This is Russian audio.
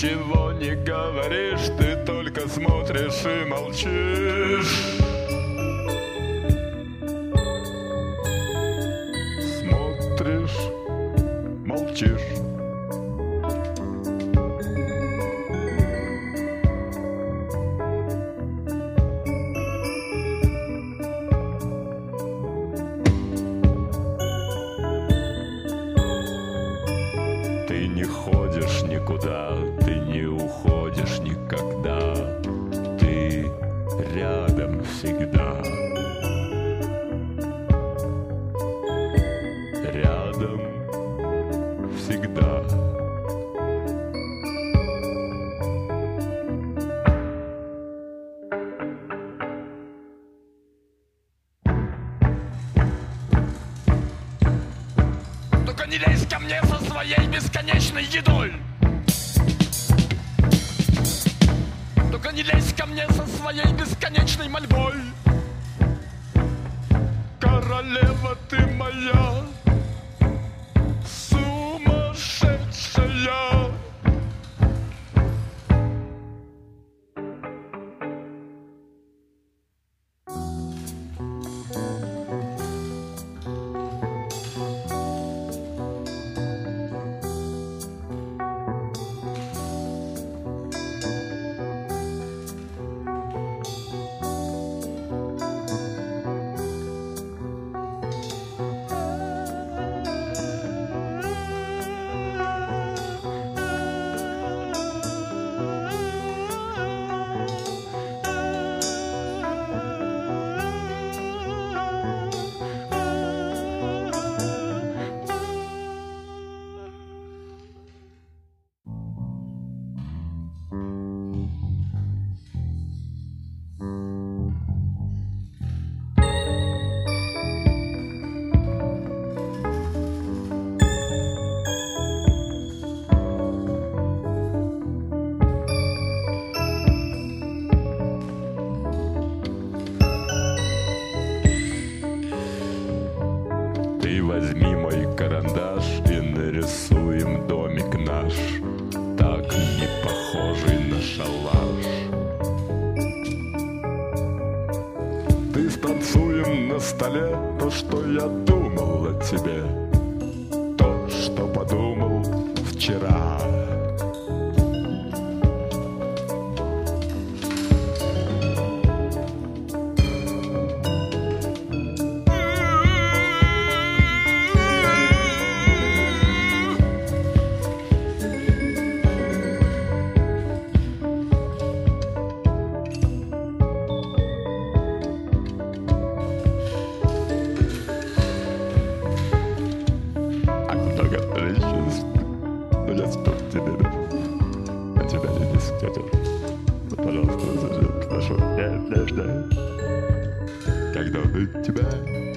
ничего не говоришь, ты только смотришь и молчишь. Смотришь, молчишь. Ты не ходишь никуда, ты не уходишь никогда, ты рядом всегда. Рядом всегда. Только не лезь ко мне со своей бесконечной едой. Только не лезь ко мне со своей бесконечной мольбой. Королева ты моя, сумасшедшая. Ты возьми мой карандаш и нарисуем домик наш, так не похожий на шалаш. Ты станцуем на столе то, что я думал о тебе, то, что подумал вчера. Но я спел тебе, да? А тебя я не хотел. Ну, пожалуйста, зажги нашу надежду. Когда увидит тебя,